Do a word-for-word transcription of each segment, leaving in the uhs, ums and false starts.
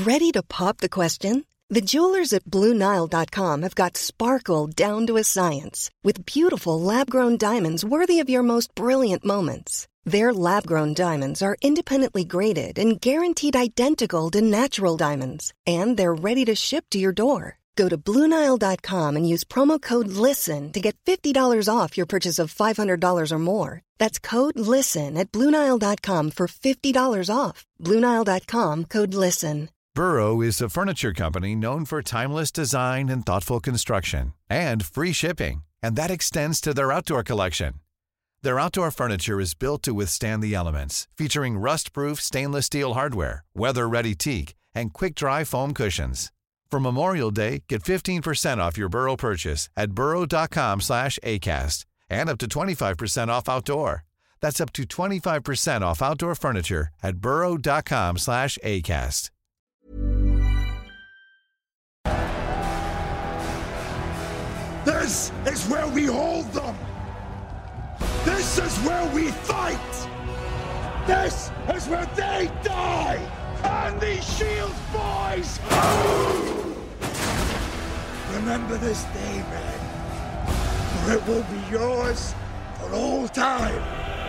Ready to pop the question? The jewelers at Blue Nile dot com have got sparkle down to a science with beautiful lab-grown diamonds worthy of your most brilliant moments. Their lab-grown diamonds are independently graded and guaranteed identical to natural diamonds, and they're ready to ship to your door. Go to Blue Nile dot com and use promo code LISTEN to get fifty dollars off your purchase of five hundred dollars or more. That's code LISTEN at Blue Nile dot com for fifty dollars off. Blue Nile dot com, code LISTEN. Burrow is a furniture company known for timeless design and thoughtful construction, and free shipping, and that extends to their outdoor collection. Their outdoor furniture is built to withstand the elements, featuring rust-proof stainless steel hardware, weather-ready teak, and quick-dry foam cushions. For Memorial Day, get fifteen percent off your Burrow purchase at burrow dot com slash acast, and up to twenty-five percent off outdoor. That's up to twenty-five percent off outdoor furniture at burrow dot com slash acast. This is where we hold them! This is where we fight! This is where they die! And these Shields boys! Remember this day, man, for it will be yours for all time!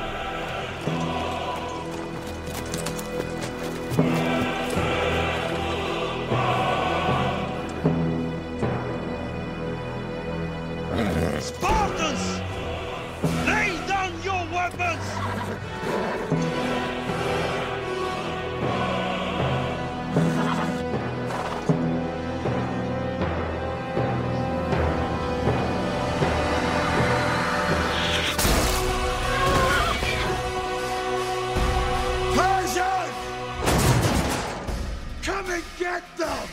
Spartans! Lay down your weapons! Persian! Come and get them!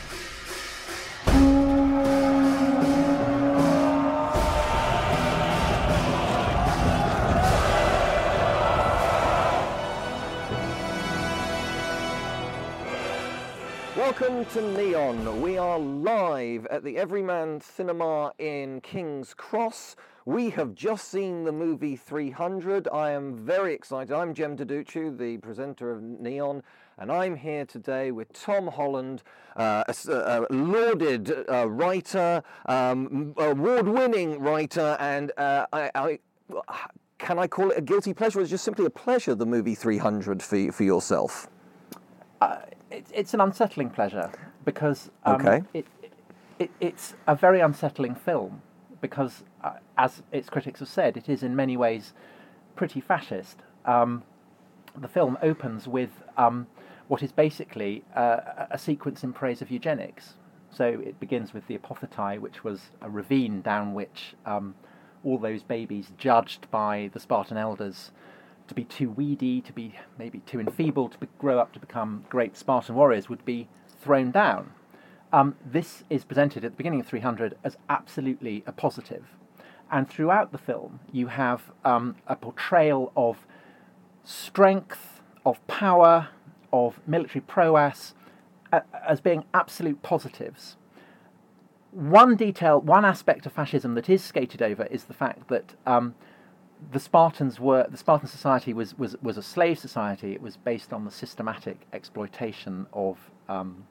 Welcome to Neon. We are live at the Everyman Cinema in King's Cross. We have just seen the movie three hundred. I am very excited. I'm Jem Duducu, the presenter of Neon, and I'm here today with Tom Holland, uh, a, a lauded uh, writer, um, award-winning writer, and uh, I, I, can I call it a guilty pleasure? Or is it just simply a pleasure, the movie three hundred for, for yourself? Uh, it, it's an unsettling pleasure because um, okay. it, it, it's a very unsettling film because, uh, as its critics have said, it is in many ways pretty fascist. Um, the film opens with um, what is basically uh, a sequence in praise of eugenics. So it begins with the Apothetai, which was a ravine down which um, all those babies judged by the Spartan elders to be too weedy, to be maybe too enfeebled, to be, grow up to become great Spartan warriors would be thrown down. Um, this is presented at the beginning of three hundred as absolutely a positive. And throughout the film, you have um, a portrayal of strength, of power, of military prowess, uh, as being absolute positives. One detail, one aspect of fascism that is skated over is the fact that um, the Spartans were the Spartan society was, was was a slave society. It was based on the systematic exploitation of um,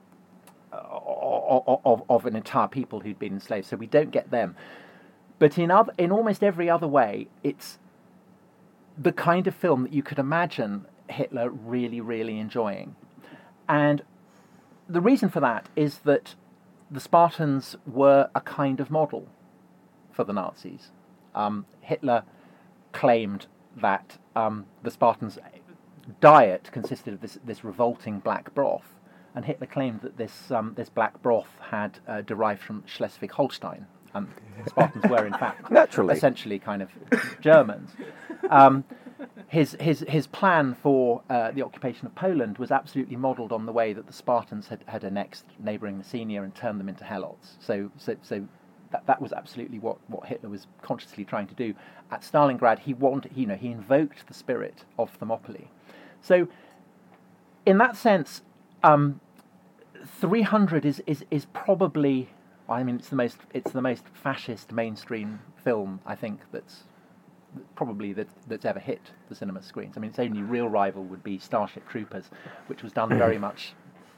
of, of of an entire people who'd been enslaved. So we don't get them. But in other, in almost every other way, it's the kind of film that you could imagine Hitler really, really enjoying. And the reason for that is that the Spartans were a kind of model for the Nazis. Um, Hitler claimed that um, the Spartans' diet consisted of this, this revolting black broth, and Hitler claimed that this um, this black broth had uh, derived from Schleswig-Holstein. Um, the Spartans were, in fact, Naturally. essentially kind of Germans. Um, his his his plan for uh, the occupation of Poland was absolutely modelled on the way that the Spartans had, had annexed neighbouring Messenia and turned them into helots. So so so. That, that was absolutely what, what Hitler was consciously trying to do. At Stalingrad, he wanted, you know, he invoked the spirit of Thermopylae. So, in that sense, um, three hundred is, is is probably, I mean, it's the most it's the most fascist mainstream film I think that's probably that that's ever hit the cinema screens. I mean, its only real rival would be Starship Troopers, which was done very much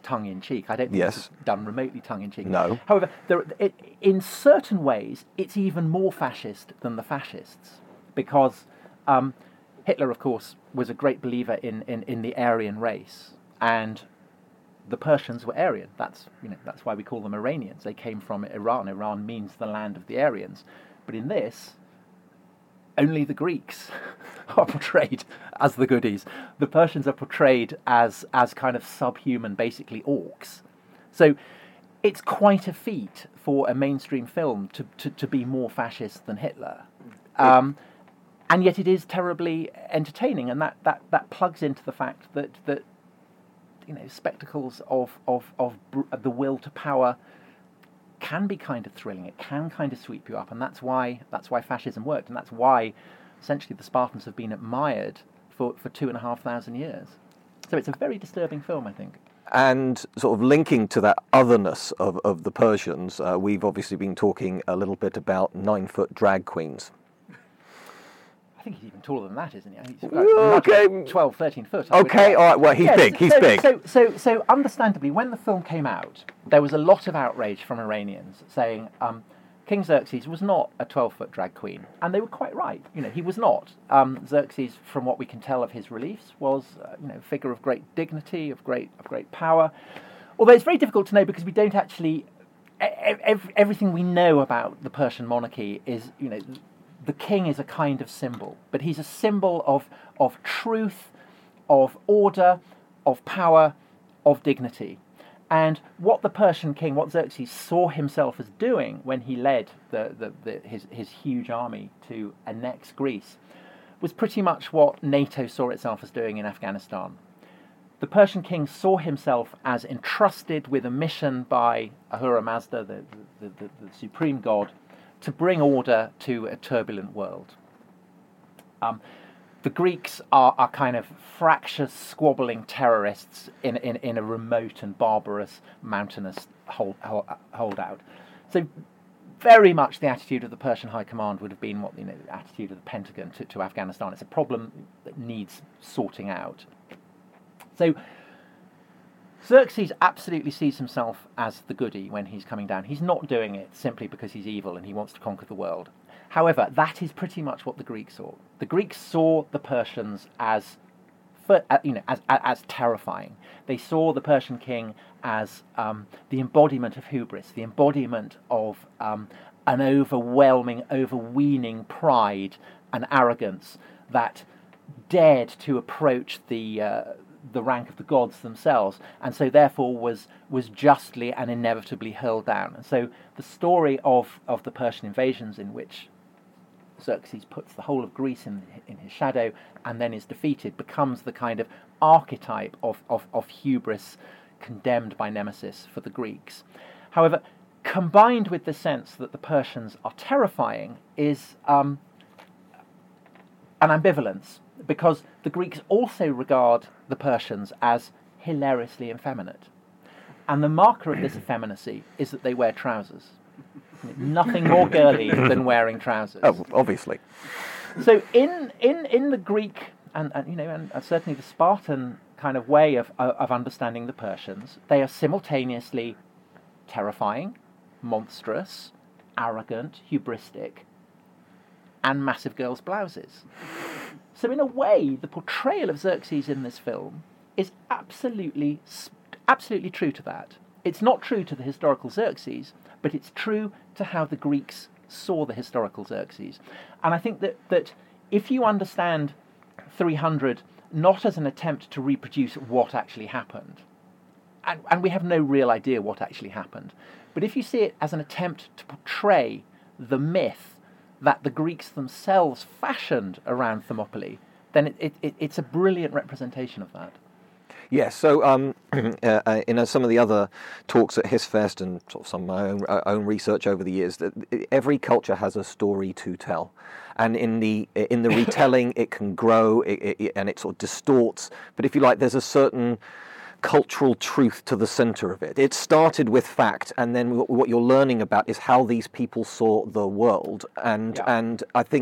tongue-in-cheek. I don't think Yes. this is done remotely tongue-in-cheek. No. However, there, it, in certain ways, it's even more fascist than the fascists, because um, Hitler, of course, was a great believer in, in, in the Aryan race, and the Persians were Aryan. That's, you know, that's why we call them Iranians. They came from Iran. Iran means the land of the Aryans. But in this, only the Greeks are portrayed as the goodies. The Persians are portrayed as as kind of subhuman, basically orcs. So it's quite a feat for a mainstream film to, to, to be more fascist than Hitler. Um, and yet it is terribly entertaining, and that, that, that plugs into the fact that, that you know, spectacles of, of, of br- the will to power can be kind of thrilling. It can kind of sweep you up, and that's why that's why fascism worked, and that's why essentially the Spartans have been admired for, for two and a half thousand years. So it's a very disturbing film, I think. And sort of linking to that otherness of, of the Persians, uh, we've obviously been talking a little bit about nine-foot drag queens. I think he's even taller than that, isn't he? He's Okay. twelve, thirteen foot. I would Okay, guess. all right, well, he's Yes, big, he's so, big. So, so, so, understandably, when the film came out, there was a lot of outrage from Iranians saying um, King Xerxes was not a twelve-foot drag queen, and they were quite right. You know, he was not. Um, Xerxes, from what we can tell of his reliefs, was uh, you know a figure of great dignity, of great of great power. Although it's very difficult to know because we don't actually. Ev- everything we know about the Persian monarchy is, you know, the king is a kind of symbol, but he's a symbol of of truth, of order, of power, of dignity. And what the Persian king, what Xerxes saw himself as doing when he led the, the, the, his, his huge army to annex Greece, was pretty much what NATO saw itself as doing in Afghanistan. The Persian king saw himself as entrusted with a mission by Ahura Mazda, the, the, the, the supreme god, to bring order to a turbulent world. Um, the Greeks are, are kind of fractious, squabbling terrorists in, in, in a remote and barbarous mountainous hold, hold, holdout. So very much the attitude of the Persian High Command would have been what, you know, the attitude of the Pentagon to, to Afghanistan. It's a problem that needs sorting out. So Xerxes absolutely sees himself as the goody when he's coming down. He's not doing it simply because he's evil and he wants to conquer the world. However, that is pretty much what the Greeks saw. The Greeks saw the Persians as, you know, as, as terrifying. They saw the Persian king as um, the embodiment of hubris, the embodiment of um, an overwhelming, overweening pride and arrogance that dared to approach the uh, the rank of the gods themselves, and so therefore was was justly and inevitably hurled down. And so the story of, of the Persian invasions, in which Xerxes puts the whole of Greece in in his shadow and then is defeated, becomes the kind of archetype of, of, of hubris condemned by Nemesis for the Greeks. However, combined with the sense that the Persians are terrifying is um, an ambivalence, because the Greeks also regard the Persians as hilariously effeminate. And the marker of this effeminacy is that they wear trousers. Nothing more girly than wearing trousers. Oh, obviously. So in in, in the Greek and, and you know and, and certainly the Spartan kind of way of of understanding the Persians, they are simultaneously terrifying, monstrous, arrogant, hubristic, and massive girls' blouses. So in a way, the portrayal of Xerxes in this film is absolutely, absolutely true to that. It's not true to the historical Xerxes, but it's true to how the Greeks saw the historical Xerxes. And I think that, that if you understand three hundred not as an attempt to reproduce what actually happened, and, and we have no real idea what actually happened, but if you see it as an attempt to portray the myth that the Greeks themselves fashioned around Thermopylae, then it, it, it, it's a brilliant representation of that. Yes, so um, uh, in uh, some of the other talks at HISFest and sort of some of my own, uh, own research over the years, that every culture has a story to tell, and in the in the retelling, it can grow it, it, and it sort of distorts. But if you like, there's a certain cultural truth to the center of it. It started with fact, and then what you're learning about is how these people saw the world, and yeah. and I think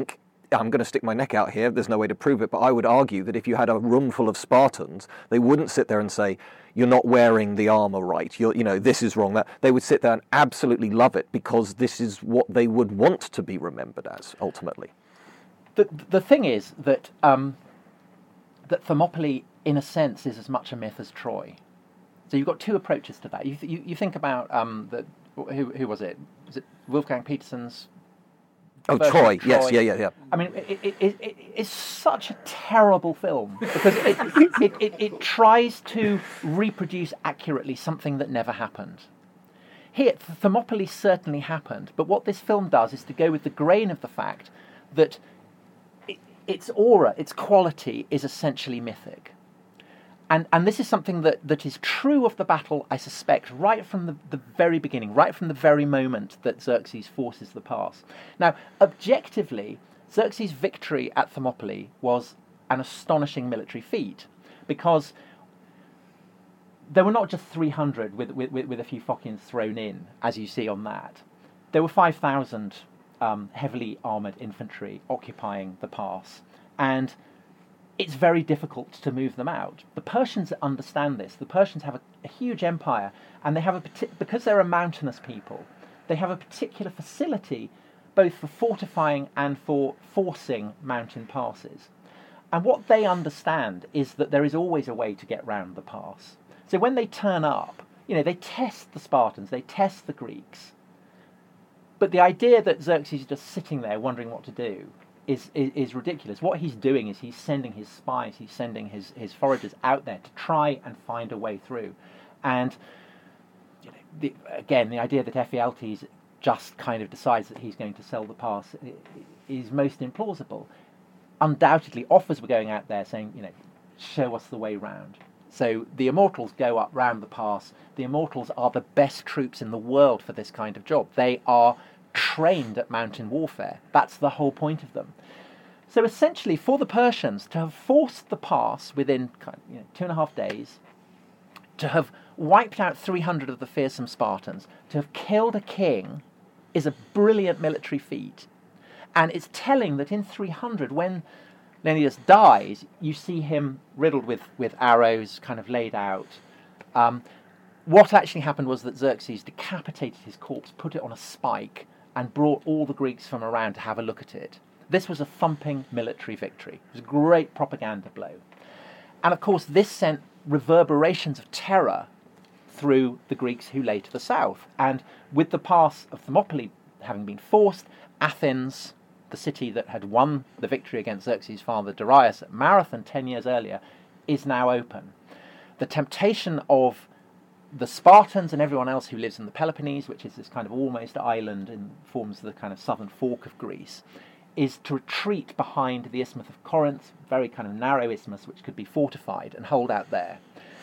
I'm going to stick my neck out here, there's no way to prove it, but I would argue that if you had a room full of Spartans, they wouldn't sit there and say, you're not wearing the armour right, you're, you know, this is wrong. That They would sit there and absolutely love it because this is what they would want to be remembered as, ultimately. The, the thing is that, um, that Thermopylae, in a sense, is as much a myth as Troy. So you've got two approaches to that. You, th- you, you think about, um, the, who, who was it? Was it Wolfgang Petersen's? Oh, Troy. Troy, yes, yeah, yeah, yeah. I mean, it, it, it, it, it's such a terrible film because it, it, it, it tries to reproduce accurately something that never happened. Here, Thermopylae certainly happened, but what this film does is to go with the grain of the fact that it, its aura, its quality, is essentially mythic. And and this is something that, that is true of the battle, I suspect, right from the, the very beginning, right from the very moment that Xerxes forces the pass. Now, objectively, Xerxes' victory at Thermopylae was an astonishing military feat, because there were not just three hundred with, with, with a few Phocians thrown in, as you see on that. There were five thousand um, heavily armoured infantry occupying the pass, and it's very difficult to move them out. The Persians understand this. The Persians have a, a huge empire, and they have a because they're a mountainous people, they have a particular facility both for fortifying and for forcing mountain passes. And what they understand is that there is always a way to get round the pass. So when they turn up, you know, they test the Spartans, they test the Greeks. But the idea that Xerxes is just sitting there wondering what to do Is, is is ridiculous. What he's doing is he's sending his spies, he's sending his, his foragers out there to try and find a way through. And you know, the, again, the idea that Ephialtes just kind of decides that he's going to sell the pass is most implausible. Undoubtedly, offers were going out there saying, you know, show us the way round. So the Immortals go up round the pass. The Immortals are the best troops in the world for this kind of job. They are trained at mountain warfare. That's the whole point of them. So essentially, for the Persians to have forced the pass within you know, two and a half days, to have wiped out three hundred of the fearsome Spartans, to have killed a king, is a brilliant military feat. And it's telling that in three hundred, when Leonidas dies, you see him riddled with, with arrows, kind of laid out. Um, what actually happened was that Xerxes decapitated his corpse, put it on a spike, and brought all the Greeks from around to have a look at it. This was a thumping military victory. It was a great propaganda blow. And of course, this sent reverberations of terror through the Greeks who lay to the south. And with the pass of Thermopylae having been forced, Athens, the city that had won the victory against Xerxes' father Darius at Marathon ten years earlier, is now open. The temptation of the Spartans and everyone else who lives in the Peloponnese, which is this kind of almost island and forms the kind of southern fork of Greece, is to retreat behind the Isthmus of Corinth, very kind of narrow isthmus which could be fortified, and hold out there.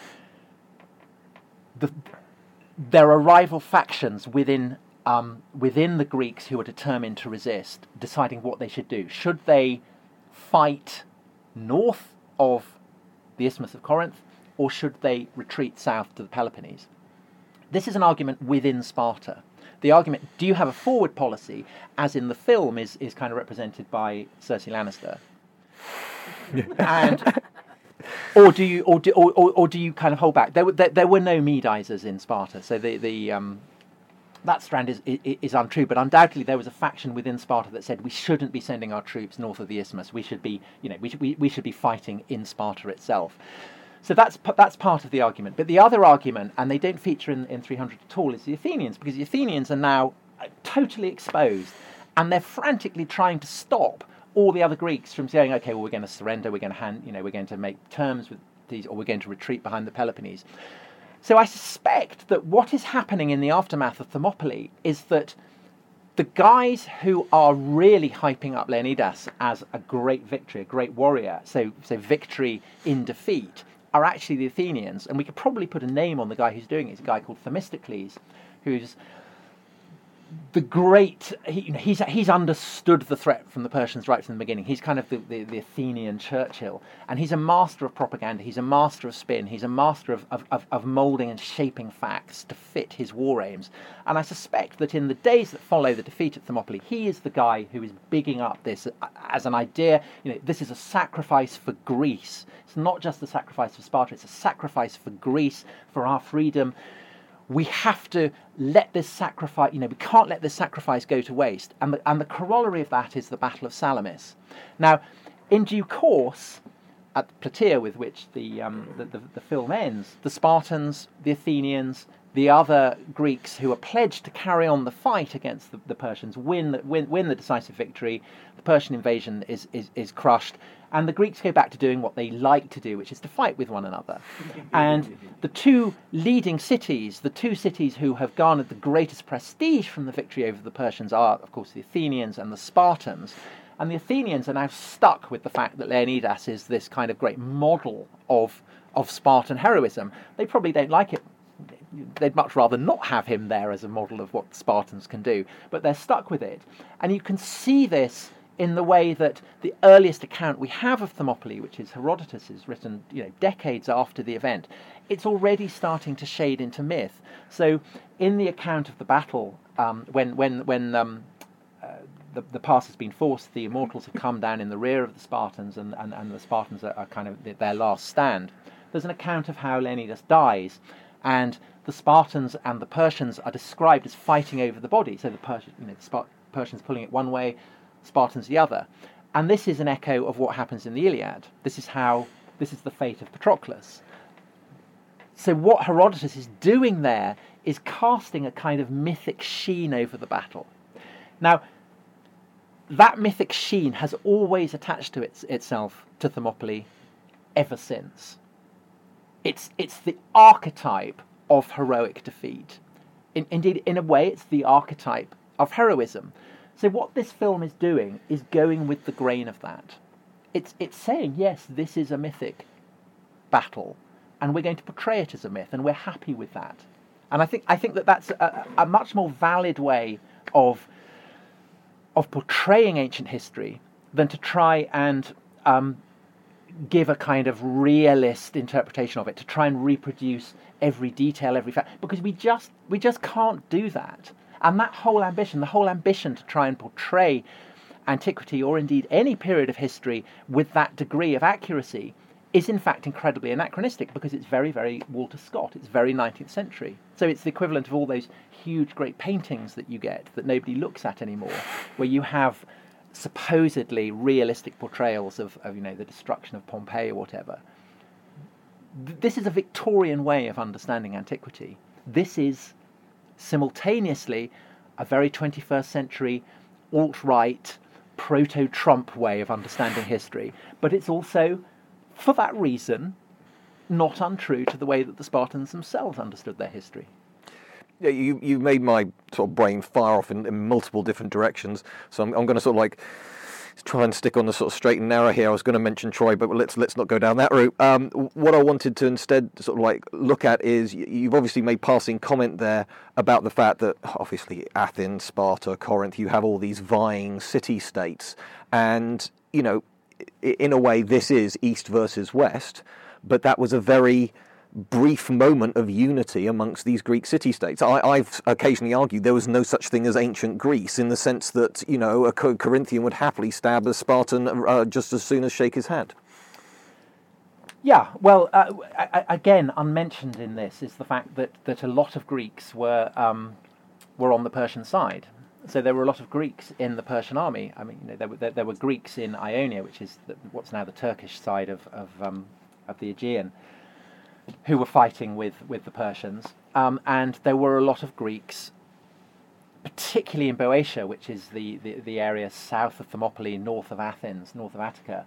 The, there are rival factions within um, within the Greeks who are determined to resist, deciding what they should do. Should they fight north of the Isthmus of Corinth, or should they retreat south to the Peloponnese? This is an argument within Sparta. The argument, do you have a forward policy, as in the film is, is kind of represented by Cersei Lannister? and or do you or do or, or, or do you kind of hold back? There were there, there were no Medizers in Sparta, so the the um, that strand is, is is untrue. But undoubtedly there was a faction within Sparta that said we shouldn't be sending our troops north of the Isthmus. We should be you know we should we, we should be fighting in Sparta itself. So that's that's part of the argument. But the other argument, and they don't feature in, in three hundred at all, is the Athenians, because the Athenians are now totally exposed, and they're frantically trying to stop all the other Greeks from saying, okay, well, we're going to surrender, we're going to hand, you know, we're going to make terms with these, or we're going to retreat behind the Peloponnese. So I suspect that what is happening in the aftermath of Thermopylae is that the guys who are really hyping up Leonidas as a great victory, a great warrior, so so victory in defeat, are actually the Athenians. And we could probably put a name on the guy who's doing it. It's a guy called Themistocles, who's the great, he, you know, he's he's understood the threat from the Persians right from the beginning. He's kind of the, the, the Athenian Churchill, and he's a master of propaganda. He's a master of spin. He's a master of, of, of, of moulding and shaping facts to fit his war aims. And I suspect that in the days that follow the defeat at Thermopylae, he is the guy who is bigging up this as an idea. You know, this is a sacrifice for Greece. It's not just a sacrifice for Sparta. It's a sacrifice for Greece, for our freedom. We have to let this sacrifice, you know, we can't let this sacrifice go to waste. And the, and the corollary of that is the Battle of Salamis. Now, in due course, at Plataea, with which the, um, the, the, the film ends, the Spartans, the Athenians, the other Greeks who are pledged to carry on the fight against the, the Persians win the, win, win the decisive victory. The Persian invasion is, is, is crushed. And the Greeks go back to doing what they like to do, which is to fight with one another. And the two leading cities, the two cities who have garnered the greatest prestige from the victory over the Persians are, of course, the Athenians and the Spartans. And the Athenians are now stuck with the fact that Leonidas is this kind of great model of, of Spartan heroism. They probably don't like it. They'd much rather not have him there as a model of what Spartans can do. But they're stuck with it. And you can see this in the way that the earliest account we have of Thermopylae, which is Herodotus's, written you know decades after the event, it's already starting to shade into myth. So in the account of the battle, um, when when when um, uh, the, the pass has been forced, the immortals have come down in the rear of the Spartans, and, and, and the Spartans are, are kind of their last stand. There's an account of how Leonidas dies, and the Spartans and the Persians are described as fighting over the body. So the, Pers- you know, the Spart- Persians pulling it one way, Spartans the other. And this is an echo of what happens in the Iliad. This is how, this is the fate of Patroclus. So what Herodotus is doing there is casting a kind of mythic sheen over the battle. Now, that mythic sheen has always attached to its, itself to Thermopylae ever since. It's, it's the archetype of heroic defeat. In, indeed, in a way, it's the archetype of heroism. So what this film is doing is going with the grain of that. It's it's saying, yes, this is a mythic battle, and we're going to portray it as a myth, and we're happy with that. And I think I think that that's a, a much more valid way of of portraying ancient history than to try and um, give a kind of realist interpretation of it, to try and reproduce every detail, every fact, because we just we just can't do that. And that whole ambition, the whole ambition to try and portray antiquity, or indeed any period of history, with that degree of accuracy, is in fact incredibly anachronistic, because it's very, very Walter Scott. It's very nineteenth century. So it's the equivalent of all those huge, great paintings that you get that nobody looks at anymore, where you have supposedly realistic portrayals of, of you know, the destruction of Pompeii or whatever. This is a Victorian way of understanding antiquity. This is simultaneously a very twenty-first century alt-right, proto-Trump way of understanding history, but it's also, for that reason, not untrue to the way that the Spartans themselves understood their history. Yeah, you, you made my sort of brain fire off in, in multiple different directions, so I'm, I'm going to sort of like try and stick on the sort of straight and narrow here. I was going to mention Troy, but let's let's not go down that route. Um, what I wanted to instead sort of like look at is, you've obviously made passing comment there about the fact that obviously Athens, Sparta, Corinth, you have all these vying city-states, and you know, in a way this is East versus West, but that was a very brief moment of unity amongst these Greek city-states. I, I've occasionally argued there was no such thing as ancient Greece, in the sense that, you know, a Corinthian would happily stab a Spartan uh, just as soon as shake his hand. Yeah, well, uh, again, unmentioned in this is the fact that, that a lot of Greeks were um, were on the Persian side. So there were a lot of Greeks in the Persian army. I mean, you know, there were there, there were Greeks in Ionia, which is the, what's now the Turkish side of of, um, of the Aegean, who were fighting with, with the Persians. Um, and there were a lot of Greeks, particularly in Boeotia, which is the, the, the area south of Thermopylae, north of Athens, north of Attica,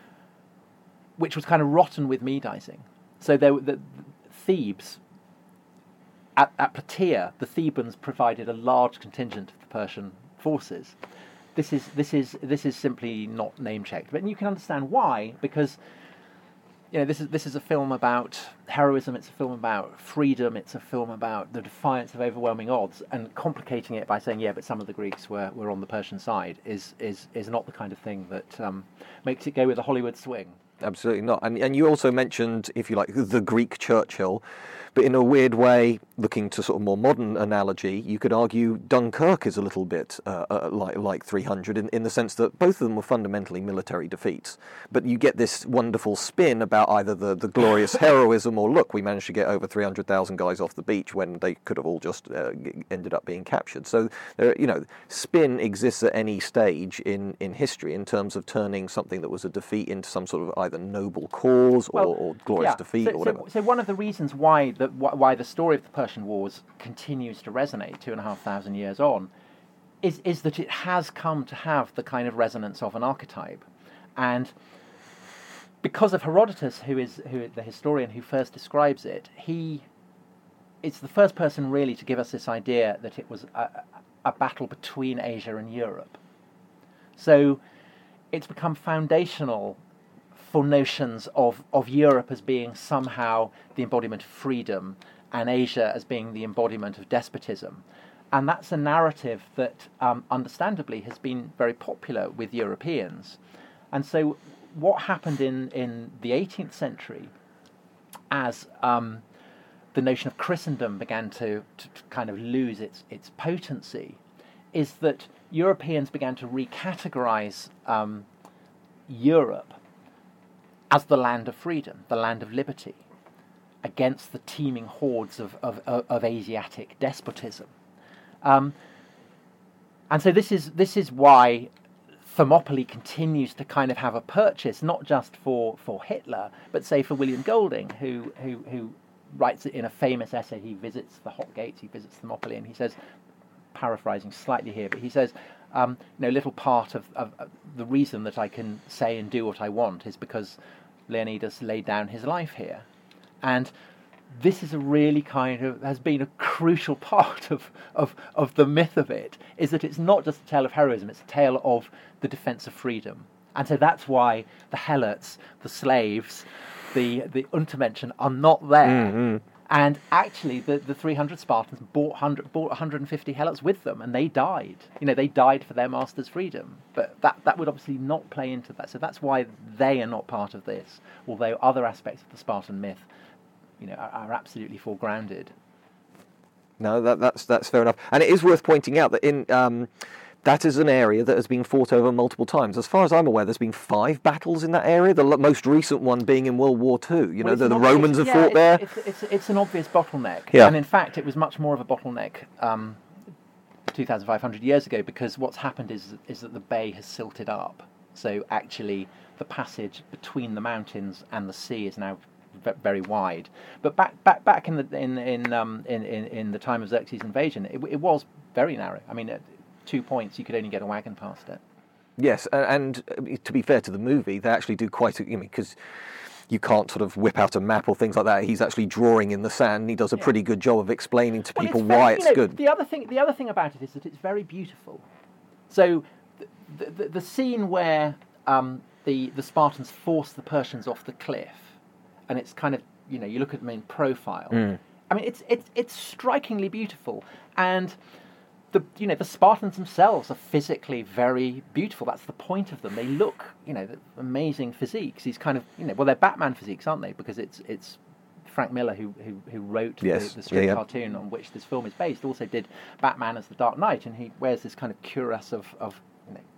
which was kind of rotten with Medizing. So there, the, the Thebes, at, at Plataea, the Thebans provided a large contingent of the Persian forces. This is, this is, this is simply not name-checked. But you can understand why, because you know, this is this is a film about heroism. It's a film about freedom. It's a film about the defiance of overwhelming odds. And complicating it by saying, yeah, but some of the Greeks were, were on the Persian side is is is not the kind of thing that um, makes it go with a Hollywood swing. Absolutely not. And and you also mentioned, if you like, the Greek Churchill. But in a weird way, looking to sort of more modern analogy, you could argue Dunkirk is a little bit uh, uh, like like three hundred in, in the sense that both of them were fundamentally military defeats. But you get this wonderful spin about either the, the glorious heroism or, look, we managed to get over three hundred thousand guys off the beach when they could have all just uh, ended up being captured. So, there, you know, spin exists at any stage in, in history in terms of turning something that was a defeat into some sort of either noble cause or, Well, or glorious yeah. defeat so, or whatever. So, so one of the reasons why the why the story of the Persian Wars continues to resonate two and a half thousand years on is is that it has come to have the kind of resonance of an archetype, and because of Herodotus, who is who the historian who first describes it, he it's the first person really to give us this idea that it was a, a battle between Asia and Europe. So it's become foundational for notions of, of Europe as being somehow the embodiment of freedom and Asia as being the embodiment of despotism. And that's a narrative that, um, understandably, has been very popular with Europeans. And so what happened in, in the eighteenth century, as um, the notion of Christendom began to, to, to kind of lose its, its potency, is that Europeans began to recategorize um, Europe as the land of freedom, the land of liberty, against the teeming hordes of, of, of Asiatic despotism. Um, and so this is this is why Thermopylae continues to kind of have a purchase, not just for, for Hitler, but say for William Golding, who, who who writes it in a famous essay. He visits the Hot Gates, he visits Thermopylae, and he says, paraphrasing slightly here, but he says, um, you know, little part of, of, of the reason that I can say and do what I want is because Leonidas laid down his life here. And this is a really kind of, has been a crucial part of, of, of the myth of it, is that it's not just a tale of heroism, it's a tale of the defence of freedom. And so that's why the Helots, the slaves, the, the Untermenschen are not there. Mm-hmm. And actually, the, the three hundred Spartans bought, one hundred, bought one hundred fifty Helots with them, and they died. You know, they died for their master's freedom. But that, that would obviously not play into that. So that's why they are not part of this, although other aspects of the Spartan myth, you know, are, are absolutely foregrounded. No, that, that's that's fair enough. And it is worth pointing out that in um, that is an area that has been fought over multiple times. As far as I'm aware, there's been five battles in that area, the most recent one being in World War Two. You well, know, the, the obvious, Romans have yeah, fought it's, there. It's, it's, it's an obvious bottleneck. Yeah. And in fact, it was much more of a bottleneck um, two thousand five hundred years ago, because what's happened is is that the bay has silted up. So actually, the passage between the mountains and the sea is now very wide. But back back back in the in in um in, in, in the time of Xerxes' invasion, it, it was very narrow. I mean, at two points you could only get a wagon past it. Yes, and, and to be fair to the movie, they actually do quite a, you know, because you can't sort of whip out a map or things like that. He's actually drawing in the sand, and he does a yeah. pretty good job of explaining to well, people it's very, why it's you know, good. The other thing the other thing about it is that it's very beautiful. So the the, the scene where um, the the Spartans force the Persians off the cliff, and it's kind of, you know, you look at them in profile. Mm. I mean, it's it's it's strikingly beautiful, and the you know the Spartans themselves are physically very beautiful. That's the point of them. They look, you know, amazing physiques. These kind of, you know, well, they're Batman physiques, aren't they? Because it's it's Frank Miller who who, who wrote yes. the, the strip yeah, yeah. cartoon on which this film is based. Also did Batman as the Dark Knight, and he wears this kind of cuirass of of you know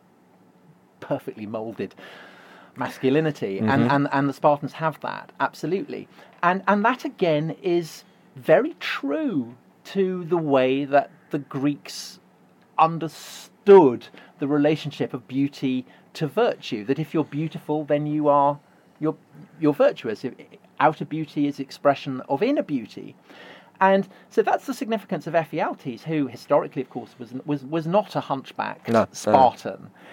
perfectly moulded masculinity, mm-hmm. and, and and the Spartans have that, absolutely, and and that again is very true to the way that the Greeks understood the relationship of beauty to virtue. That if you're beautiful, then you are you're you're virtuous. Outer beauty is expression of inner beauty, and so that's the significance of Ephialtes, who historically, of course, was was was not a hunchback no, Spartan. No.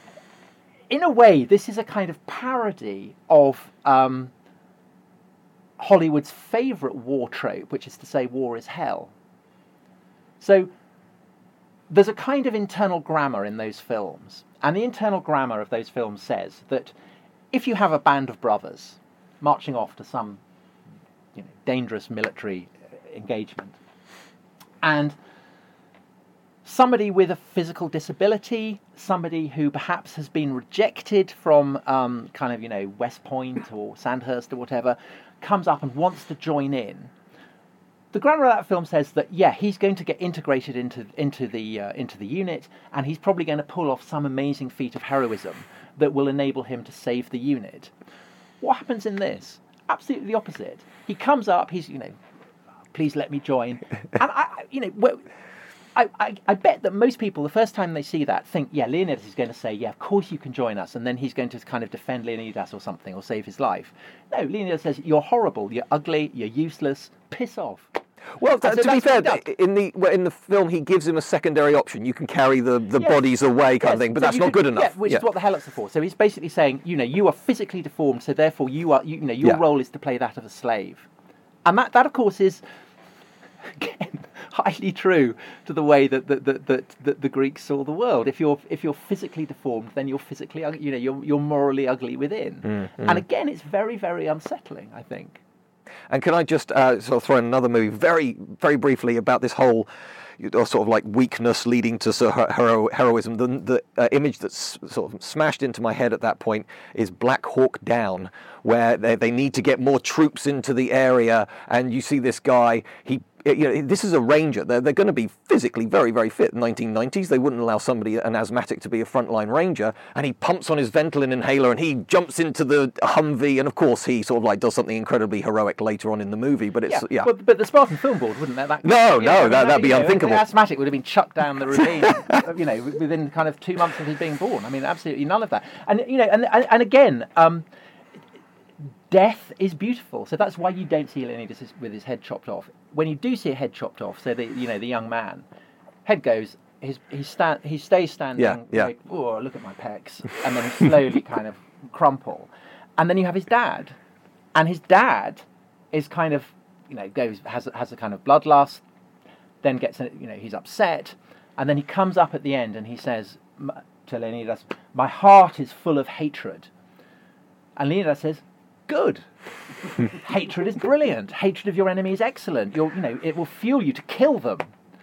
In a way, this is a kind of parody of um, Hollywood's favourite war trope, which is to say war is hell. So there's a kind of internal grammar in those films, and the internal grammar of those films says that if you have a band of brothers marching off to some you know, dangerous military engagement. And somebody with a physical disability, somebody who perhaps has been rejected from um, kind of, you know, West Point or Sandhurst or whatever, comes up and wants to join in. The grammar of that film says that, yeah, he's going to get integrated into into the uh, into the unit, and he's probably going to pull off some amazing feat of heroism that will enable him to save the unit. What happens in this? Absolutely the opposite. He comes up, he's, you know, please let me join. And, I, you know, well, I, I, I bet that most people, the first time they see that, think, yeah, Leonidas is going to say, yeah, of course you can join us, and then he's going to kind of defend Leonidas or something, or save his life. No, Leonidas says, you're horrible, you're ugly, you're useless, piss off. Well, So to be that's fair, what he in the well, in the film, he gives him a secondary option. You can carry the, the Yes. bodies away, kind of Yes, thing, but so that's you not could- good enough. Yeah, which Yeah. is what the Helots are for. So he's basically saying, you know, you are physically deformed, so therefore you are, you, you know, your Yeah. role is to play that of a slave, and that, that of course is, again, highly true to the way that that, that, that, that the Greeks saw the world. If you're if you're physically deformed, then you're physically, ug- you know, you're you're morally ugly within. Mm, And again, it's very very unsettling, I think. And can I just uh, sort of throw in another movie very, very briefly about this whole you know, sort of like weakness leading to sort of hero- heroism? The, the uh, image that's sort of smashed into my head at that point is Black Hawk Down, where they, they need to get more troops into the area, and you see this guy, he you know, this is a ranger. They're, they're going to be physically very, very fit. In the nineteen nineties, they wouldn't allow somebody, an asthmatic, to be a frontline ranger. And he pumps on his Ventolin inhaler and he jumps into the Humvee. And of course, he sort of like does something incredibly heroic later on in the movie. But it's, yeah. But, but the Spartan film board wouldn't let that. No, you no, I mean, that- that'd be you know, unthinkable. The asthmatic would have been chucked down the ravine, you know, within kind of two months of his being born. I mean, absolutely none of that. And you know, and and, and again. Um, Death is beautiful, so that's why you don't see Leonidas with his head chopped off. When you do see a head chopped off, so the you know the young man, head goes, his he stand he stays standing. Yeah, yeah. Like, oh, look at my pecs, and then slowly kind of crumple, and then you have his dad, and his dad is kind of you know goes has has a kind of bloodlust, then gets you know he's upset, and then he comes up at the end and he says to Leonidas, "My heart is full of hatred," and Leonidas says, "Good. Hatred is brilliant. Hatred of your enemy is excellent. You're, you know, it will fuel you to kill them."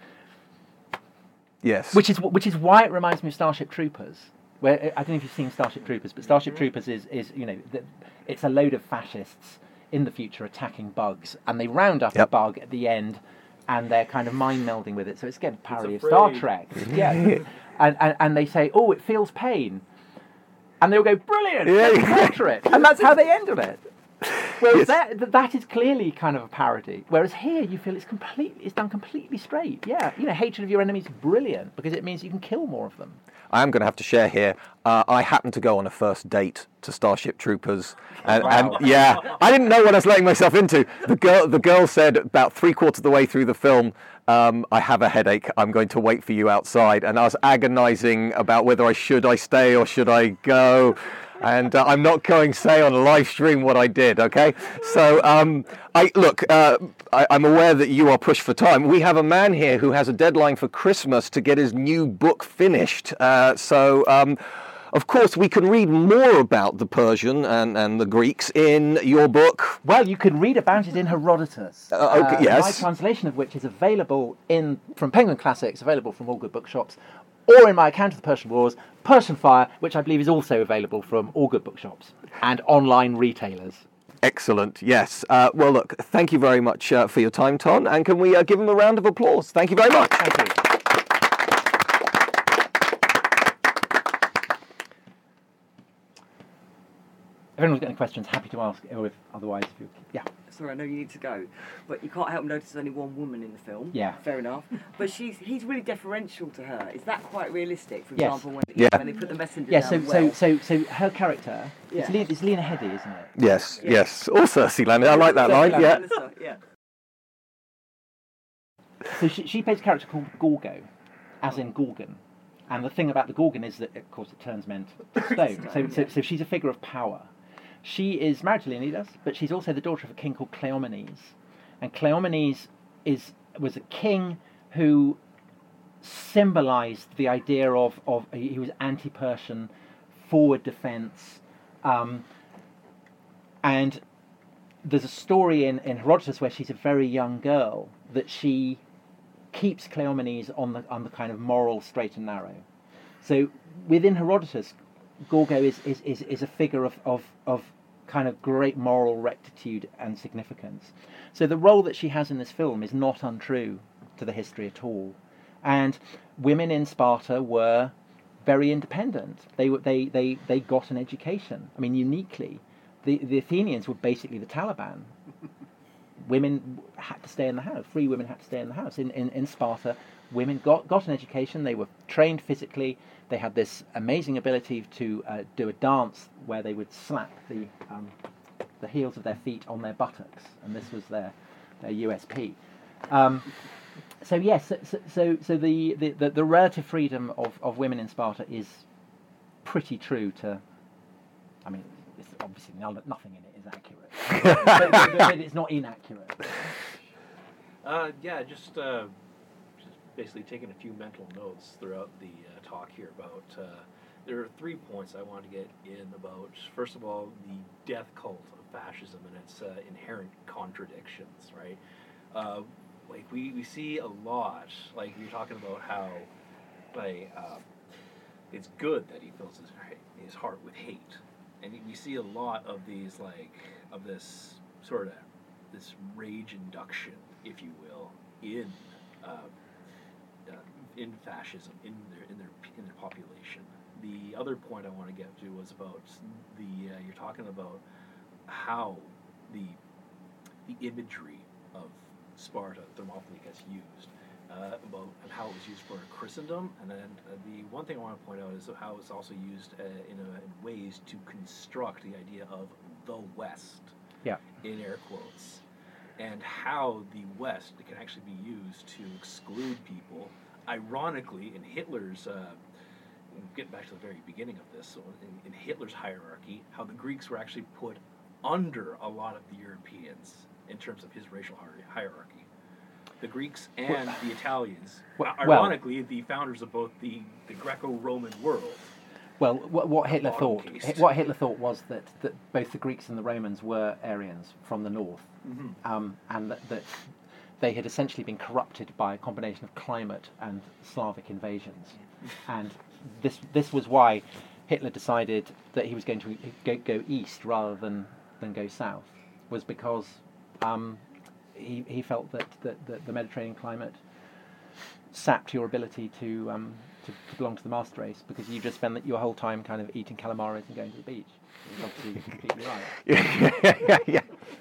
Yes. Which is which is why it reminds me of Starship Troopers. Where I don't know if you've seen Starship Troopers, but Starship Troopers is is you know the, it's a load of fascists in the future attacking bugs, and they round up Yep. a bug at the end, and they're kind of mind melding with it. So it's again a parody of afraid. Star Trek. Yeah, and, and and they say, "Oh, it feels pain." And they'll go, "Brilliant, Yeah, let's yeah. capture it." And that's how they ended it. Whereas Yes. that, that is clearly kind of a parody. Whereas here you feel it's completely, it's done completely straight. Yeah, you know, hatred of your enemies is brilliant because it means you can kill more of them. I am going to have to share here. Uh, I happened to go on a first date to Starship Troopers, and, Wow. and yeah, I didn't know what I was letting myself into. The girl, the girl said about three quarters of the way through the film, um, "I have a headache. I'm going to wait for you outside." And I was agonising about whether I should I stay or should I go. And uh, I'm not going to say on a live stream what I did, okay? So, um, I look, uh, I, I'm aware that you are pushed for time. We have a man here who has a deadline for Christmas to get his new book finished. Uh, so, um, of course, we can read more about the Persian and, and the Greeks in your book. Well, you can read about it in Herodotus. Uh, okay, yes. My translation of which is available in from Penguin Classics, available from all good bookshops, or in my account of the Persian Wars, Persian Fire, which I believe is also available from all good bookshops and online retailers. Excellent, yes. Uh, well, look, thank you very much uh, for your time, Ton, and can we uh, give him a round of applause? Thank you very much. Thank you. If anyone's got any questions, happy to ask, or if otherwise, if you, yeah. Sorry, I know you need to go, but you can't help notice there's only one woman in the film. Yeah. Fair enough. But she's he's really deferential to her. Is that quite realistic? For Yes. example, when, Yeah. when they put the messenger Yeah, down so, the so well. so so her character, it's, Yeah. Le- it's Lena Headey, isn't it? Yes, yes. Or Cersei Lanning. I like that line, yeah. yeah. So she, she plays a character called Gorgo, as in Gorgon. And the thing about the Gorgon is that, of course, it turns men to stone. So, so, so she's a figure of power. She is married to Leonidas, but she's also the daughter of a king called Cleomenes. And Cleomenes is was a king who symbolised the idea of, of he was anti-Persian, forward defence, um, and there's a story in, in Herodotus where she's a very young girl that she keeps Cleomenes on the on the kind of moral straight and narrow. So within Herodotus, Gorgo is is, is, is a figure of, of of kind of great moral rectitude and significance. So the role that she has in this film is not untrue to the history at all. And women in Sparta were very independent. They were they they, they got an education. I mean, uniquely, the, the Athenians were basically the Taliban. Women had to stay in the house. Free women had to stay in the house. In in, in Sparta, women got, got an education. They were trained physically. They had this amazing ability to uh, do a dance where they would slap the um, the heels of their feet on their buttocks, and this was their their U S P. Um, so yes, so so, so the, the, the, the relative freedom of, of women in Sparta is pretty true to. I mean, it's obviously nothing in it is accurate, but, but, but it's not inaccurate. Uh, yeah, just. Uh... basically taking a few mental notes throughout the uh, talk here about, uh, there are three points I want to get in about, first of all, the death cult of fascism and its uh, inherent contradictions, right? Uh, like, we, we see a lot, like, you're talking about how, like, uh, it's good that he fills his, his heart with hate. And we see a lot of these, like, of this sort of, this rage induction, if you will, in, uh, Uh, in fascism, in their in their in their population. The other point I want to get to was about the uh, you're talking about how the the imagery of Sparta, Thermopylae, gets used, uh, about and how it was used for Christendom, and then uh, the one thing I want to point out is how it's also used uh, in, a, in ways to construct the idea of the West, yeah, in air quotes. And how the West can actually be used to exclude people. Ironically, in Hitler's, uh, get back to the very beginning of this, so in, in Hitler's hierarchy, how the Greeks were actually put under a lot of the Europeans in terms of his racial hierarchy. The Greeks and well, the Italians, well, ironically, the founders of both the, the Greco-Roman world. Well, what, what Hitler thought, what Hitler thought was that, that both the Greeks and the Romans were Aryans from the north, mm-hmm. um, and that, that they had essentially been corrupted by a combination of climate and Slavic invasions, and this this was why Hitler decided that he was going to go, go east rather than, than go south, was because um, he he felt that, that, that the Mediterranean climate sapped your ability to. Um, To, to belong to the master race, because you just spend your whole time kind of eating calamares and going to the beach. It's obviously completely right. yeah, yeah, yeah.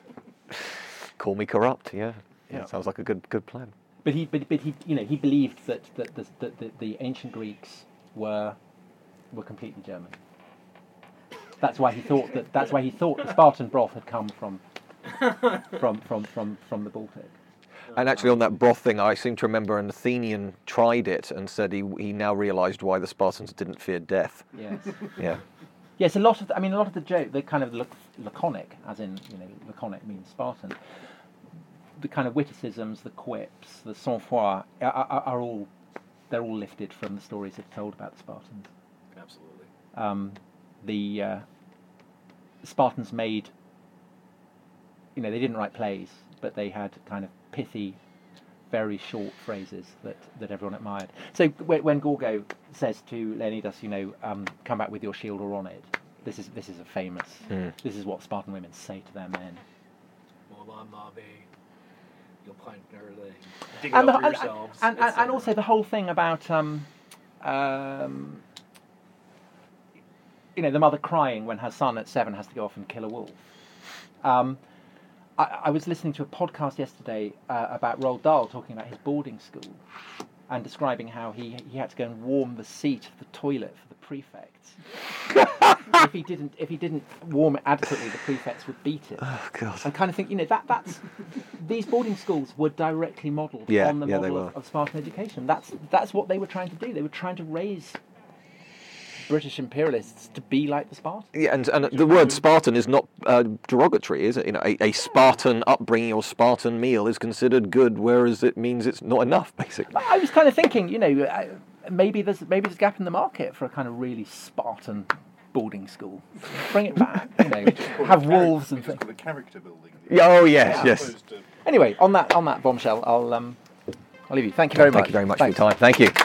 Call me corrupt. Yeah, yeah. Yeah. Sounds like a good good plan. But he, but, but he, you know, he believed that that the, that the, the ancient Greeks were were completely German. That's why he thought that. That's why he thought the Spartan broth had come from from from from from the Baltic. And actually, on that broth thing, I seem to remember an Athenian tried it and said he he now realised why the Spartans didn't fear death. Yes. Yeah. Yes, a lot of. The, I mean, a lot of the joke, the kind of lac- laconic, as in you know, laconic means Spartan. The kind of witticisms, the quips, the sang-froid are, are, are all they're all lifted from the stories that are told about the Spartans. Absolutely. Um, the uh, Spartans made. You know, they didn't write plays, but they had kind of pithy, very short phrases that, that everyone admired. So when, when Gorgo says to Leonidas, you know, um, come back with your shield or on it, this is this is a famous. Mm. This is what Spartan women say to their men. Dig it and, out the, for yourselves, and, and, and also the whole thing about um, um, you know, the mother crying when her son at seven has to go off and kill a wolf. Um, I, I was listening to a podcast yesterday uh, about Roald Dahl talking about his boarding school and describing how he he had to go and warm the seat of the toilet for the prefects. if he didn't, if he didn't warm it adequately, the prefects would beat him. Oh God! I kind of think, you know, that that's these boarding schools were directly modelled yeah, on the yeah, model of, of Spartan education. That's that's what they were trying to do. They were trying to raise British imperialists to be like the Spartans. Yeah, and, and the word Spartan is not uh, derogatory, is it? You know, a, a Spartan upbringing or Spartan meal is considered good, whereas it means it's not enough, basically. I was kind of thinking, you know, maybe there's maybe there's a gap in the market for a kind of really Spartan boarding school. Bring it back. You know, have wolves and things. The character building. Oh yes, Yeah. yes. To... Anyway, on that on that bombshell, I'll um, I'll leave you. Thank you very much. Thank you very much Thanks. for your time. Thank you.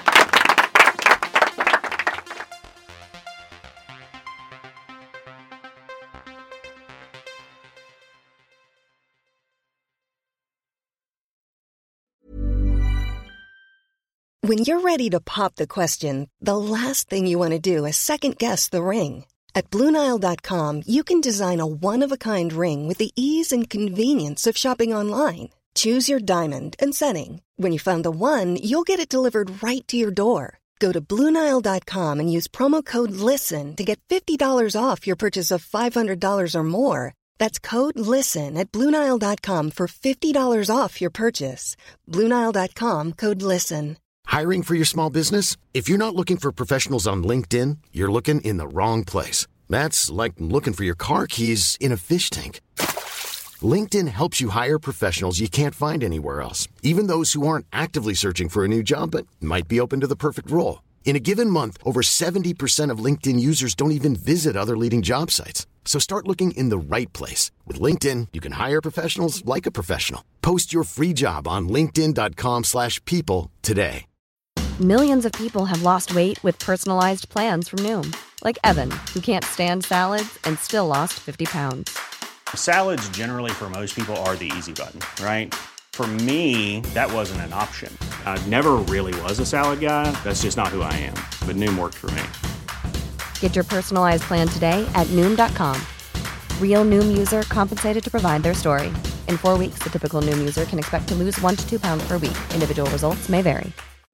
When you're ready to pop the question, the last thing you want to do is second-guess the ring. At Blue Nile dot com, you can design a one-of-a-kind ring with the ease and convenience of shopping online. Choose your diamond and setting. When you find the one, you'll get it delivered right to your door. Go to Blue Nile dot com and use promo code LISTEN to get fifty dollars off your purchase of five hundred dollars or more. That's code LISTEN at Blue Nile dot com for fifty dollars off your purchase. Blue Nile dot com, code LISTEN. Hiring for your small business? If you're not looking for professionals on LinkedIn, you're looking in the wrong place. That's like looking for your car keys in a fish tank. LinkedIn helps you hire professionals you can't find anywhere else, even those who aren't actively searching for a new job but might be open to the perfect role. In a given month, over seventy percent of LinkedIn users don't even visit other leading job sites. So start looking in the right place. With LinkedIn, you can hire professionals like a professional. Post your free job on linkedin dot com slash people today. Millions of people have lost weight with personalized plans from Noom. Like Evan, who can't stand salads and still lost fifty pounds. Salads generally for most people are the easy button, right? For me, that wasn't an option. I never really was a salad guy. That's just not who I am. But Noom worked for me. Get your personalized plan today at Noom dot com. Real Noom user compensated to provide their story. In four weeks, the typical Noom user can expect to lose one to two pounds per week. Individual results may vary.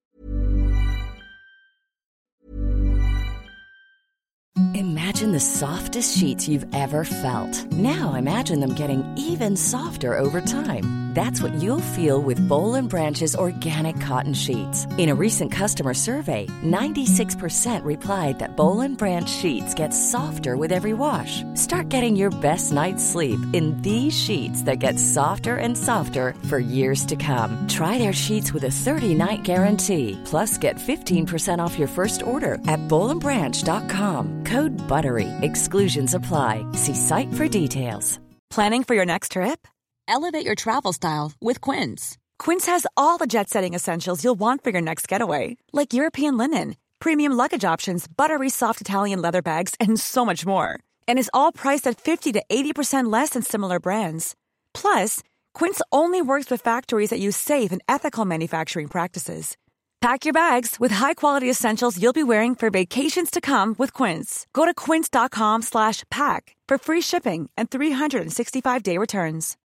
Imagine the softest sheets you've ever felt. Now imagine them getting even softer over time. That's what you'll feel with Boll and Branch's organic cotton sheets. In a recent customer survey, ninety-six percent replied that Boll and Branch sheets get softer with every wash. Start getting your best night's sleep in these sheets that get softer and softer for years to come. Try their sheets with a thirty-night guarantee. Plus, get fifteen percent off your first order at boll and branch dot com. Code BUTTERY. Exclusions apply. See site for details. Planning for your next trip? Elevate your travel style with Quince. Quince has all the jet-setting essentials you'll want for your next getaway, like European linen, premium luggage options, buttery soft Italian leather bags, and so much more. And is all priced at fifty to eighty percent less than similar brands. Plus, Quince only works with factories that use safe and ethical manufacturing practices. Pack your bags with high-quality essentials you'll be wearing for vacations to come with Quince. Go to quince dot com slash pack for free shipping and three sixty-five day returns.